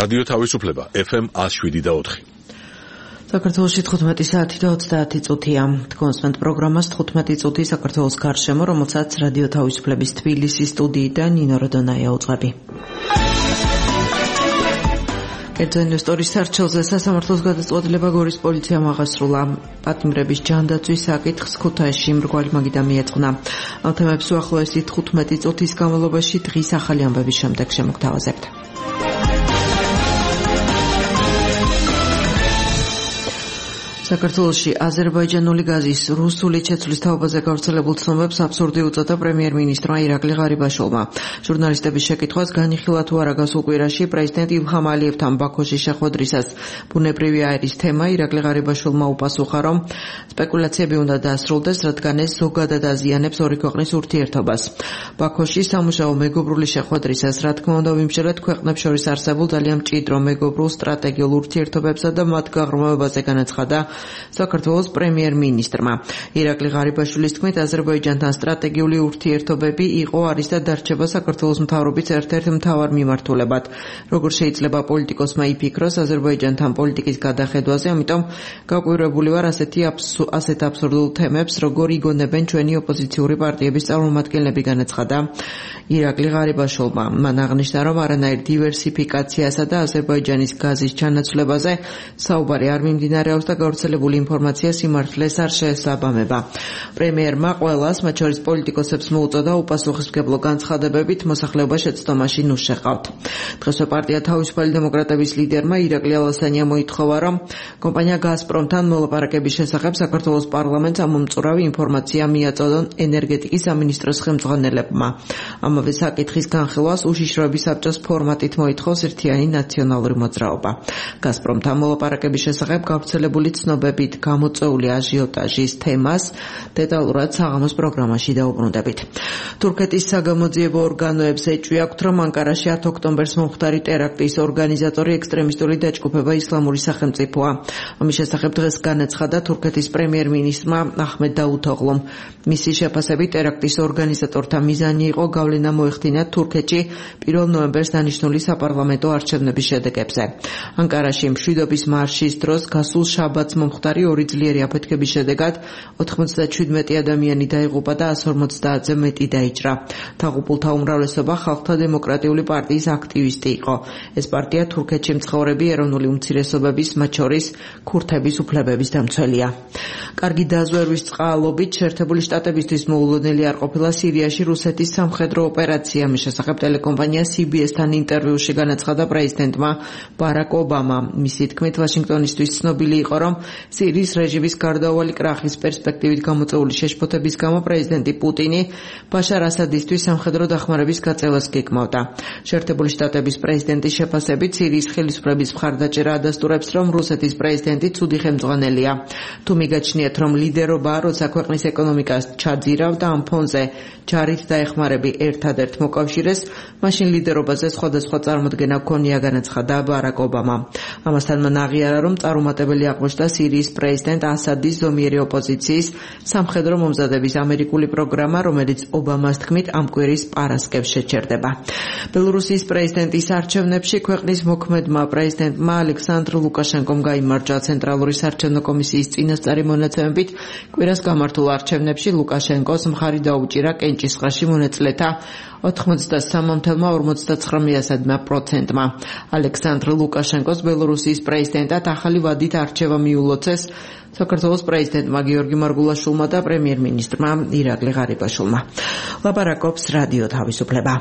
რადიო თავისუფლება FM 107.4. საქართველოში 15 საათი და 30 წუთია. კონსტანტ პროგრამას 15 წუთი საქართველოს გარშემო, რომელსაც რადიო თავისუფლების თბილისის სტუდიიდან ნინო როდონაია უძღვები. კერძო ინვესტორის სარჩელზე სასამართლოს გადაწყვეტილება გორის პოლიციამ აღასრულა. პატიმრების ჯანდაცვის საკითხს ქუთაისში მრგვალი მაგიდა მიეწყნა. ამ თემებს უახლოესი 15 წუთის განმავლობაში დღის ახალი ამბების შემდეგ შემოგთავაზებთ. საქართველოში აზერბაიჯანული გაზის რუსული შეცვლის თაობაზე გავრცელებულ ცნობებს აბსურდი უწოდა პრემიერ-მინისტრმა ირაკლი ღარიბაშვილმა. ჟურნალისტების შეკითხვას განიხილა თუ არა გასულ კვირაში პრეზიდენტ ილჰამ ალიევთან ბაქოში შეხვედრისას ბუნებრივი აირის თემა ირაკლი ღარიბაშვილმა უპასუხა, რომ სპეკულაციები უნდა დაასრულდეს, რადგან ეს ზოგადად აზიანებს ორი ქვეყნის ურთიერთობას. ბაქოში სამუშაო მეგობრული შეხვედრისას, რა თქმა უნდა, ვიმსჯელეთ ქვეყნებს შორის არსებულ ძალიან მჭიდრო მეგობრულ სტრატეგიულ ურთიერთობებსა და მათ გაღრმავებაზე განაცხადა საქართველოს პრემიერ-მინისტრმა. ირაკლი ღარიბაშვილის თქმით, აზერბაიჯანთან სტრატეგიული ურთიერთობები იყო, არის და დარჩება საქართველოს მთავრობის ერთ-ერთ მთავარ მიმართულებად. როგორ შეიძლება პოლიტიკოსმა იფიქროს აზერბაიჯანთან პოლიტიკის გადახედვაზე, ამიტომ გაკვირვებული ვარ ასეთ აბსურდულ თემებს, როგორ იგონებენ ჩვენი ოპოზიციური პარტიების წარმომადგენლები, განაცხადა ირაკლი ღარიბაშვილმა. მან აღნიშნა, რომ არანაირ დივერსიფიკაციასა და აზერბაიჯანის გაზის ჩანაცვლებაზე საუბარი არ მიმდინარეობს და გავრცელებული ინფორმაცია სიმართლეს არ შეესაბამება. პრემიერმა ყველას, მათ შორის პოლიტიკოსებს მოუწოდა უპასუხისმგებლო განცხადებებით მოსახლეობა შეცდომაში ნუ შეყავთ. დღესვე პარტია თავისუფალი დემოკრატების ლიდერმა ირაკლი ალასანია მოითხოვა, რომ კომპანია გაზპრომთან მოლაპარაკების შესახებ საქართველოს პარლამენტს ამომწურავი ინფორმაცია მიაწოდონ ენერგეტიკის სამინისტროს ხელმძღვანელებმა. ამავე საკითხის განხილვას უშიშროების საბჭოს ფორმატით მოითხოვს ერთიანი ნაციონალური მოძრაობა. გაზპრომთან მოლაპარაკების შესახებ გავრცელებული ცნობებით გამოწვეული აჟიოტაჟის თემას დეტალურად საღამოს პროგრამაში დაუბრუნდებით. თურქეთის საგამოძიებო ორგანოებს ეჭვი აქვთ, რომ ანკარაში 10 ოქტომბერს მომხდარი ტერაქტის ორგანიზატორი ექსტრემისტული დაჯგუფება ისლამური სახელმწიფოა. ამის შესახებ დღეს განაცხადა თურქეთის პრემიერ-მინისტრმა აჰმედ დავუთოღლუმ. მისი შეფასებით ტერაქტის ორგანიზატორთა მიზანი იყო გავლენა მოეხდინათ თურქეთში 1 ნოემბერს დანიშნული საპარლამენტო არჩევნების შედეგებზე. ანკარაში მშვიდობის მარშის დროს გასულ შაბათს მომხდარი ორი ძლიერი აფეთქების შედეგად 97 ადამიანი დაიღუპა და 150-ზე მეტი დაიჭრა. დაღუპულთა უმრავლესობა ხალხთა დემოკრატიული პარტიის აქტივისტი იყო. ეს პარტია თურქეთში მცხოვრები ეროვნული უმცირესობების, მათ შორის ქურთების უფლებების დამცველია. კარგი დაზვერვის წყალობით შეერთებული შტატებისთვის მოულოდნელი არ ყოფილა სირიაში რუსეთის სამხედრო ოპერაცია. მის შესახებ ტელეკომპანია CBS-თან ინტერვიუში განაცხადა პრეზიდენტმა ბარაკ ობამა. მისი თქმით, ვაშინგტონისთვის ცნობილი იყო, რომ სირიის რეჟიმის გარდაუვალი კრახის პერსპექტივით გამოწვეული შეშფოთების გამო პრეზიდენტი პუტინი ბაშარ ასადისთვის სამხედრო დახმარების გაწევას გეკმავდა. შეერთებული შტატების პრეზიდენტის შეფასებით სირიის ხელისუფლების მხარდაჭერა ადასტურებს, რომ რუსეთის პრეზიდენტი ცუდი ხელმძღვანელია. თუ მიგაჩნიათ, რომ ლიდერობაა, როცა ქვეყნის ეკონომიკას ჩაძირავდა, ამ ფონზე ჯარით დაეხმარები ერთადერთ მოკავშირეს, მაშინ ლიდერობაზე სხვადასხვა წარმოდგენა ჰქონია, განაცხადა ბარაკ ობამა. ამასთან მან აღიარა, რომ წარუმატებელი აღმოჩნდა სირიის პრეზიდენტ ასადის ზომიერი ოპოზიციის სამხედრო მომზადების ამერიკული პროგრამა, რომელიც ობამას თქმით ამ კვირის პარასკევს შეჩერდება. ბელორუსიის პრეზიდენტის არჩევნებში ქვეყნის მოქმედმა პრეზიდენტმა ალექსანდრ ლუკაშენკომ გაიმარჯვა. ცენტრალური საარჩევნო კომისიის წინასწარი მონაცემებით კვირას გამართულ არჩევნებში ლუკაშენკოს მხარი დაუჭირა კენჭისყრაში მონაწილეთა 83,59%-მა. ალექსანდრ ლუკაშენკოს ბელორუსიის პრეზიდენტად ახალი ვადით არჩევა მიულოცეს საქართველოს პრეზიდენტმა გიორგი მარგულაშვილმა და პრემიერ-მინისტრმა ირაკლი ღარიბაშვილმა. ლაპარაკობს რადიო თავისუფლება.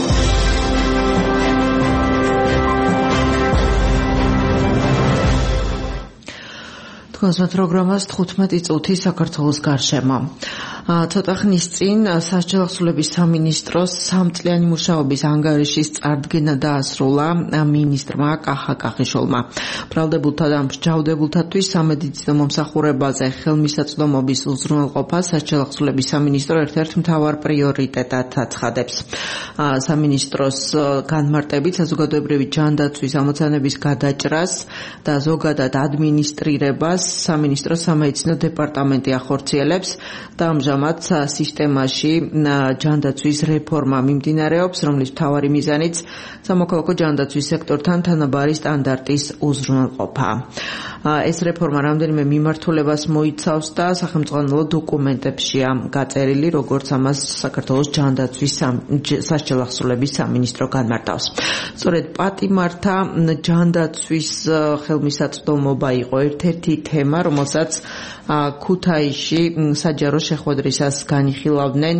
კონსტანტ პროგრამას 15 წუთი საქართველოს გარშემო. ცოტა ხნის წინ სასჯელახსოვრების სამინისტროს 3 წლიანი მუშაობის ანგარიშის წარდგენა დაასრულა მინისტრმა კახა კახიშვილმა. ბრალდებულთა და მსჯავრდებულთათვის სამედიცინო მომსახურებაზე ხელმისაწვდომობის უზრუნველყოფა სასჯელახსოვრების სამინისტრო ერთ-ერთ მთავარ პრიორიტეტად აცხადებს. სამინისტროს განმარტებით საზოგადოებრივი ჯანდაცვის ამოცანების გადაჭრას და ზოგადად ადმინისტრირებას სამინისტროს სამედიცინო დეპარტამენტი ახორციელებს და ამჟამად ამიტომაც სისტემაში ჯანდაცვის რეფორმა მიმდინარეობს, რომლის მთავარი მიზანიც სამოქალაქო ჯანდაცვის სექტორთან თანაბარი სტანდარტის უზრუნველყოფა. ეს რეფორმა რამდენიმე მიმართულებას მოიცავს და სახელმწიფო დოკუმენტებშია გაწერილი, როგორც ამას საქართველოს ჯანდაცვის სასჯელახსოვრების სამინისტრო განმარტავს. სწორედ პატიმართა ჯანდაცვის ხელმისაწვდომობა იყო ერთ-ერთი თემა, რომელსაც ქუთაისში საჯარო შეხვედრისას განიხილავდნენ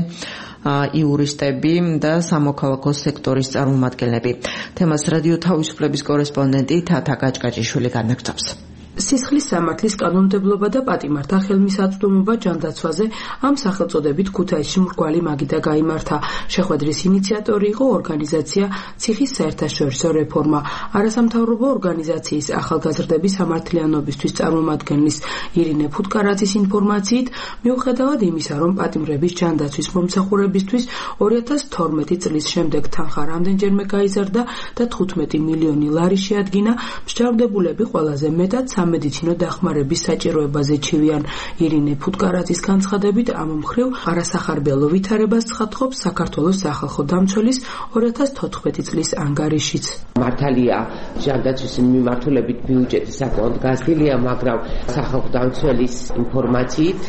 იურისტები და სამოქალაქო სექტორის წარმომადგენლები. თემას რადიო თავისუფლების კორესპონდენტი თათა გაჭკაჭიშვილი განაგრძობს. სისხლის სამართლის კანონმდებლობა და პატიმართა ხელმისაწვდომობა ჯანდაცვაზე ამ სახელწოდებით ქუთაისში მრგვალი მაგიდა გაიმართა. შეხვედრის ინიციატორი იყო ორგანიზაცია ციხის საერთაშორისო რეფორმა. არასამთავრობო ორგანიზაციის ახალგაზრდების სამართლიანობისთვის წარმომადგენლის ირინე ფუტკარაძის ინფორმაციით, მიუხედავად იმისა, რომ პატიმრების ჯანდაცვის მომსახურებისთვის 2012 წლის შემდეგ თანხა რამდენჯერმე გაიზარდა და 15 მილიონი ლარი შეადგინა, მსჯავრდებულები ყველაზე მეტად სამედიცინო დახმარების საჭიროებაზე ჩივიან. ირინე ფუტკარაძის განცხადებით, ამ მხრივ არასახარბიელო ვითარებას ცხადყოფს საქართველოს სახალხო დამცველის 2014 წლის ანგარიშიც. მართალია, ჯანდაცვის მიმართულებით ბიუჯეტი საკმაოდ გაზრდილია, მაგრამ სახალხო დამცველის ინფორმაციით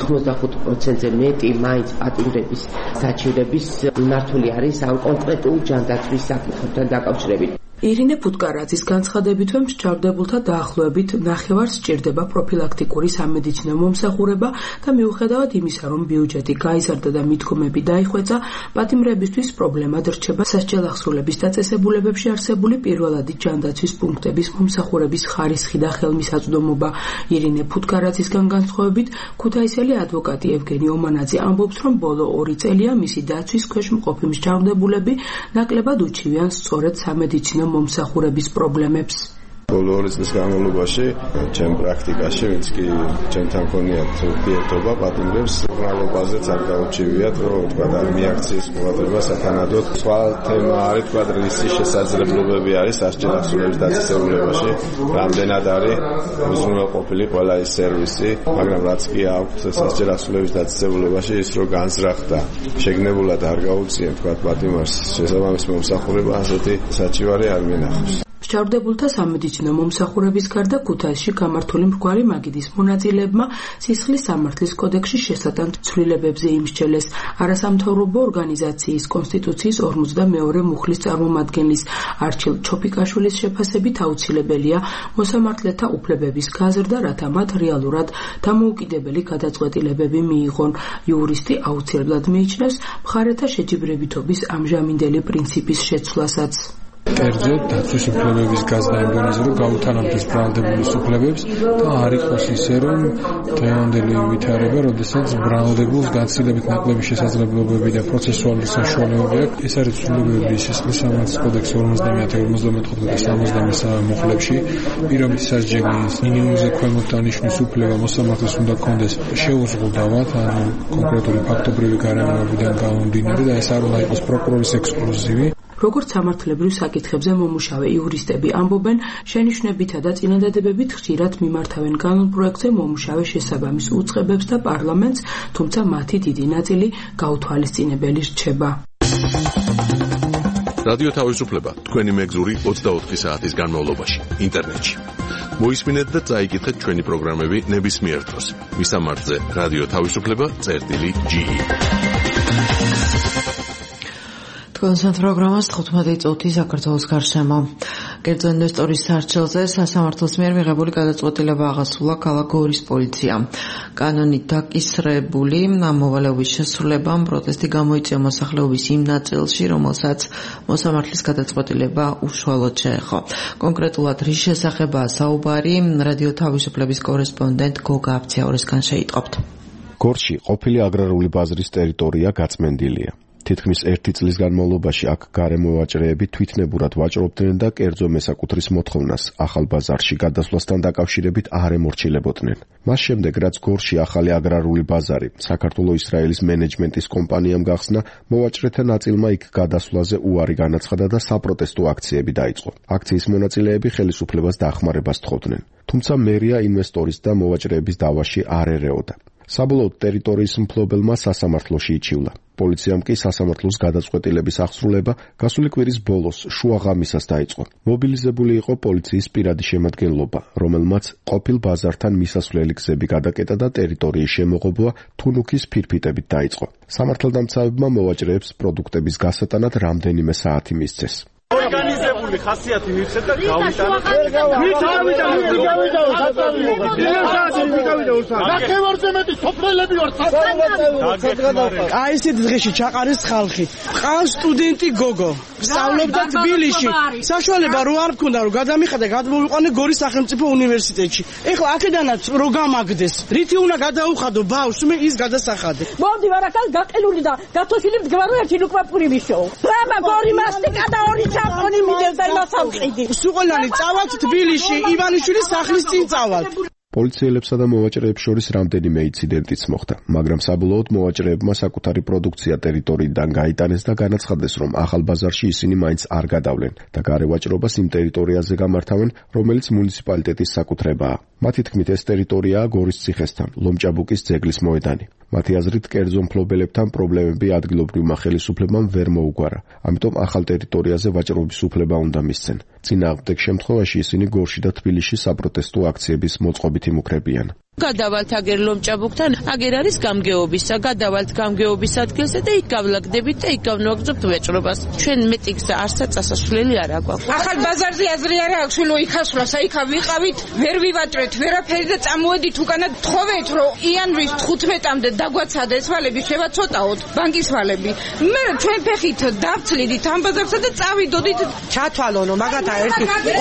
85%-ზე მეტი მაინც პატიმრების საჭიროების მიმართული არის ამ კონკრეტულ ჯანდაცვის საკითხებთან დაკავშირებით. ირინე ფუტკარაძის განცხადებითვე მსჯავრდებულთა დაახლოებით ნახევარს სჭირდება პროფილაქტიკური სამედიცინო მომსახურება და მიუხედავად იმისა, რომ ბიუჯეტი გაიზარდა და მიდგომები დაიხვეწა, პატიმრებისთვის პრობლემად რჩება სასჯელახსოვრების დაწესებულებებში არსებული პირველადი ჯანდაცვის პუნქტების მომსახურების ხარისხი და ხელმისაწვდომობა. ირინე ფუტკარაძისგან განსხვავებით, ქუთაისელი ადვოკატი ევგენი ომანაძე ამბობს, რომ ბოლო 2 წელია მისი დაცვის ქვეშ მყოფი მსჯავრდებულები ნაკლებად უჩივიან სწორედ სამედიცინო მომსახურების პრობლემებს. ბოლო 2 წლის განმავლობაში ჩემ პრაქტიკაში, ვინც კი ჩემთან ქონიათ ურთიერთობა პატიმრებს, მრავალობაზეც არ გაუჩივიათ, რომ თქვა მიაქციის ყურადღება სათანადოდ. სხვა თემა არის, თქვა რისი შესაძლებლობები არის სასჯელახსოვრების დაწესებულებაში, რამდენად არის უზრუნველყოფილი ყველა ეს სერვისი, მაგრამ რაც კი აქვს სასჯელახსოვრების დაწესებულებაში ის რომ განზრახდა, შეგნებულად არ გაუწიენ თქვა პატიმარს შესაბამისი მომსახურება, ასეთი საჩივარი არ მინახავს. მსჯავრდებულთა სამედიცინო მომსახურების გარდა ქუთაისში გამართული მრგვალი მაგიდის მონაწილეებმა სისხლის სამართლის კოდექსში შესატან ცვლილებებზე იმსჯელეს. არასამთავრობო ორგანიზაციის კონსტიტუციის 42 მუხლის წარმომადგენლის არჩილ ჩოფიკაშვილის შეფასებით აუცილებელია მოსამართლეთა უფლებების გაზრდა, რათა მათ რეალურად დამოუკიდებელი გადაწყვეტილებები მიიღონ. იურისტი აუცილებლად მიიჩნევს მხარეთა შეჯიბრებითობის ამჟამინდელი პრინციპის შეცვლასაც. კერძოდ დაცვის უფლებების გაზრდა იმ დონეზე, რომ გაუთანამდეს ბრალდებულის უფლებებს და არ იყოს ისე, რომ დღევანდელი ვითარება, როდესაც ბრალდებულს გაცილებით ნაკლები შესაძლებლობები და პროცესუალური საშუალებები აქვს. ეს არის ცვლილებები სისხლის სამართლის კოდექსის 50, 54 და 73 მუხლებში. პირობითი სასჯელის მინიმუმზე ქვემოთ დანიშნვის უფლება მოსამართლეს უნდა კონდეს შეუზღუდავად, ანუ კონკრეტული ფაქტობრივი გარემოებიდან გამომდინარე და ეს არ უნდა იყოს პროკურორის ექსკლუზივი. როგორც სამართლებრივ საკითხებზე მომუშავე იურისტები ამბობენ, შენიშვნებითა და წინადადებებით ხშირად მიმართავენ კანონპროექტზე მომუშავე შესაბამის უწყებებს და პარლამენტს, თუმცა მათი დიდი ნაწილი გაუთვალისწინებელი რჩება. რადიო თავისუფლება თქვენი მეგზური 24 საათის განმავლობაში ინტერნეტში. მოისმინეთ და წაიკითხეთ ჩვენი პროგრამები ნებისმიერ დროს. მისამართზე რადიო თავისუფლება.ge. კონსერტ პროგრამას 15 წუთი საქართველოს გარშემო. კერძო ინვესტორის სარჩელზე სასამართლოს მიერ მიღებული გადაწყვეტილება აღასრულა ქალაქ გორის პოლიციამ. კანონით დაკისრებული ამოვალეობის შესრულებამ პროტესტი გამოიწვია მოსახლეობის იმ ნაწილში, რომელსაც მოსამართლის გადაწყვეტილება უშუალოდ შეეხო. კონკრეტულად რის შესახებაა საუბარი, რადიო თავისუფლების კორესპონდენტ გოგა აფციაურისგან შეიტყობთ. გორში ყოფილი აგრარული ბაზრის ტერიტორია გაწმენდილია. თითქმის 1 წლის განმავლობაში აქ გარემოვაჭრეები თვითნებურად ვაჭრობდნენ და კერძო მესაკუთრის მოთხოვნას ახალ ბაზარში გადასვლასთან დაკავშირებით არ ემორჩილებოდნენ. მას შემდეგ, რაც გორში ახალი აგრარული ბაზარი საქართველო-ისრაელის მენეჯმენტის კომპანიამ გახსნა, მოვაჭრეთა ნაწილმა იქ გადასვლაზე უარი განაცხადა და საპროტესტო აქციები დაიწყო. აქციის მონაწილეები ხელისუფლებას დახმარებას თხოვდნენ. თუმცა მერია ინვესტორის და მოვაჭრეების დავაში არ ერეოდა. საბოლოოდ ტერიტორიის მფლობელმა სასამართლოში იჩივლა. პოლიციამ კი სასამართლოს გადაწყვეტილების აღსრულება გასული კვირის ბოლოს შუა ღამისას დაიწყო. მობილიზებული იყო პოლიციის პირადი შემადგენლობა, რომელმაც ყოფილ ბაზართან მისასვლელი გზები გადაკეტა და ტერიტორიის შემოღობა თუნუქის ფირფიტებით დაიწყო. სამართალდამცავებმა მოვაჭრეებს პროდუქტების გასატანად რამდენიმე საათი მისცეს. ორგანიზებული ხასიათი მივცეთ და გავიტანეთ. აი ესეთ დღეში ჩაყარეს ხალხი. ყავს სტუდენტი გოგო. სწავლობდა თბილისში. საშუალება რო არ მქონდა რომ გადამიხადა გადმოვიყვანე გორის სახელმწიფო უნივერსიტეტში. ეხლა აქედანაც რო გამაგდეს. რითი უნდა გადაუხადო ბავშვს მე ის გადასახადე. მომდი ვარაკალ გაყელული და გათოშილი მდგმარო ერთი ლუკმაპური მიშო. ბრაბა გორი მასტიკა და ორი ჩამონი მიდევდა მასავყიდი. სუყოლანი წავალთ თბილისში ივანიშვილის სახლის წინ წავალთ. პოლიციელებსა და მოვაჭრეებს შორის რამდენიმე ინციდენტიც მოხდა, მაგრამ საბოლოოდ მოვაჭრეებმა საკუთარი პროდუქცია ტერიტორიიდან გაიტანეს და განაცხადეს, რომ ახალ ბაზარში ისინი მაინც არ გადავლენ და გარევაჭრობას იმ ტერიტორიაზე გამართავენ, რომელიც მუნიციპალიტეტის საკუთრებაა. მათი თქმით, ეს ტერიტორიაა გორის ციხესთან, ლომჭაბუკის ძეგლის მოედანი. მათი აზრით, კერძო მფლობელებთან პრობლემები ადგილობრივმა ხელისუფლებამ ვერ მოუგვარა, ამიტომ ახალ ტერიტორიაზე ვაჭრობის უფლება უნდა მისცენ. წინააღმდეგ შემთხვევაში ისინი გორში და თბილისში საპროტესტო აქციების მოწყობით იმუქრებიან. გადავალთ აგერ ლომჭაბუკთან, აგერ არის გამგეობისა, გადავალთ გამგეობის ადგილზე და იქ გავლაგდებით და იქ გავნოაგზობთ ვაჭრობას. ჩვენ მეტი გზა არსა წასასვლელი არ აქვს. ახალ ბაზარზე აზრი არა აქვს, რომ იქასვლას, იქა ვიყავით, ვერ ვივაჭრეთ, ვერაფერი და წამოვედით უკანა თხოვეთ, რომ იანვრის 15-მდე დაგვაცადეთ ვალები, შევაცოტაოთ ბანკის ვალები. მე ჩვენ ფეხით დავცლიდით ამ ბაზარსა და წავიდოდით. ჩათვალონო, მაგათა ერთი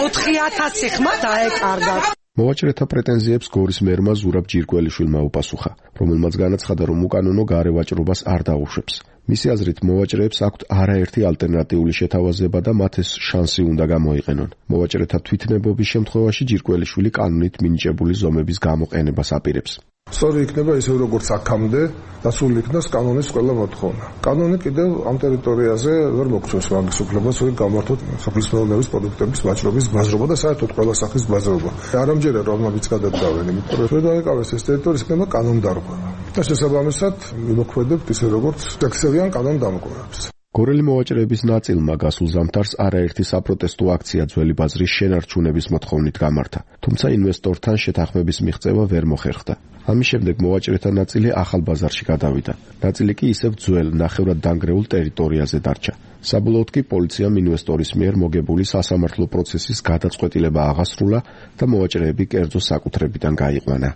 4000 ხმა დაეკარგა. მოვაჭრეთა პრეტენზიებს გორის მერმა ზურაბ ჯირკველიშვილმა უპასუხა, რომელმაც განაცხადა, რომ უკანონო გარევაჭრობას არ დაუშვებს. მისი აზრით, მოვაჭრეებს აქვთ არაერთი ალტერნატიული შეთავაზება და მათ ეს შანსი უნდა გამოიყენონ. მოვაჭრეთა თვითნებობის შემთხვევაში ჯირკველიშვილი კანონით მინიჭებული ზომების გამოყენებას აპირებს. სწორი იქნება ისე როგორც აქამდე დასული იქნას კანონის ყველა მოთხოვნა. კანონი კიდევ ამ ტერიტორიაზე ვერ მოგწევს მაგის უფლებას, რომ გამართოთ სოფლის მეურნეობის პროდუქტების ვაჭრობის ბაზრობა და საერთოდ ყველა სახის ბაზრობა. არ ამჯერა რომ ამით გადადგავენ, იმიტომ რომ დაეკავეს ეს ტერიტორიის იქნება კანონდარღვევა. და შესაბამისად მიმოქმედებთ ისე როგორც ტექსტიან კანონდამკვირვებს. გორელი მოვაჭრეების ნაწილმა გასულ ზამთარს არაერთი საპროტესტო აქცია ძველი ბაზრის შენარჩუნების მოთხოვნით გამართა, თუმცა ინვესტორთან შეთანხმების მიღწევა ვერ მოხერხდა. ამის შემდეგ მოვაჭრეთა ნაწილი ახალ ბაზარში გადავიდა. ნაწილი კი ისევ ძველ ნახევრად დანგრეულ ტერიტორიაზე დარჩა. საბოლოოდ კი პოლიციამ ინვესტორის მიერ მოგებული სასამართლო პროცესის გადაწყვეტილება აღასრულა და მოვაჭრეები კერძო საკუთრებიდან გაიყვანა.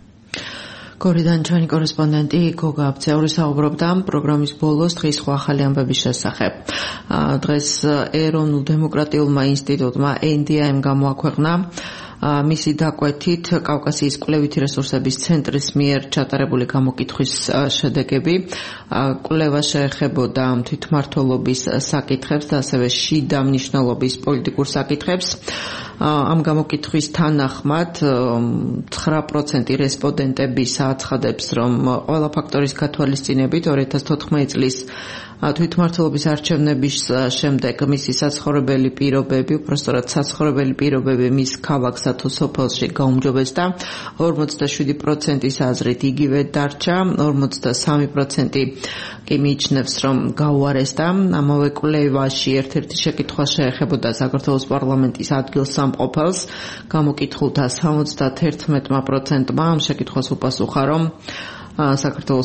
გორიდან ჩვენი კორესპონდენტი გოგა აბცეული საუბრობდა პროგრამის ბოლოს დღის სხვა ახალი ამბების შესახებ. დღეს ეროვნულ დემოკრატიულმა ინსტიტუტმა NDIM გამოაქვეყნა მისი დაკვეთით კავკასიის კვლევითი რესურსების ცენტრის მიერ ჩატარებული გამოკითხვის შედეგები. კვლევა შეეხებოდა თვითმმართველობის საკითხებს და ასევე შიდა მნიშვნელობის პოლიტიკურ საკითხებს. ამ გამოკითხვის თანახმად 9% რესპონდენტების აცხადებს, რომ ყველა ფაქტორის გათვალისწინებით 2014 წლის თვითმმართველობის არჩევნების შემდეგ მისი საცხოვრებელი პირობები, უпростоრად საცხოვრებელი პირობები მის ქალაქსა თუ სოფელში გაუმჯობესდა, 47%-ის აზრით იგივე დარჩა, 43% კი მიიჩნევს, რომ გაუარესდა. ამავე კვლევაში ერთ-ერთი შეკითხვა შეეხებოდა საქართველოს პარლამენტის ადგილსამყოფელს. გამოკითხულთა 71%-მა ამ შეკითხვას უპასუხა, რომ საქართველოს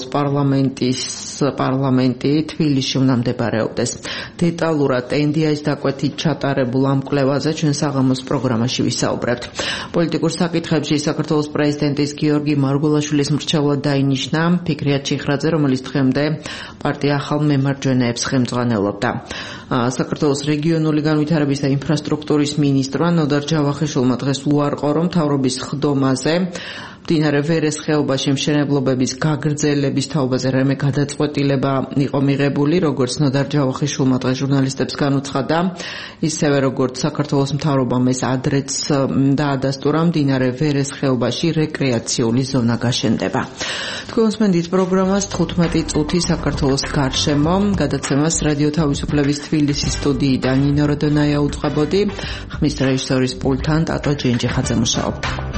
პარლამენტი თბილისში უნდა მდებარეობდეს. დეტალურად NDI-ის დაკვეთით ჩატარებულ ამ კვლევაზე ჩვენ საღამოს პროგრამაში ვისაუბრებთ. პოლიტიკურ საკითხებში საქართველოს პრეზიდენტის გიორგი მარგულაშვილის მრჩევლად დაინიშნა ფიქრიათ ჩიხრაძე, რომელიც დღემდე პარტია ახალ მემარჯვენეებს ხელმძღვანელობდა. საქართველოს რეგიონული განვითარების და ინფრასტრუქტურის მინისტრმა ნოდარ ჯავახიშვილმა დღეს უარყო, რომ მთავრობის ხდომაზე მდინარე ვერეს ხეობაში მშენებლობების გაგრძელების თაობაზე რამე გადაწყვეტილება იყო მიღებული, როგორც ნოდარ ჯავახიშვილმა დღეს ჟურნალისტებს განუცხადა, ისევე როგორც საქართველოს მთავრობამ ეს ადრეც დაადასტურა, მდინარე ვერეს ხეობაში რეკრეაციული ზონა გაშენდება. თქვენს მენდით პროგრამას 15 წუთი საქართველოს გარშემო გადაცემას რადიო თავისუფლების თბილისის სტუდიიდან ნინო როდონაია უწყებოდი, ხმის რეჟისორის პულტთან ტატო ჯენჯიხაძე მუშაობდა.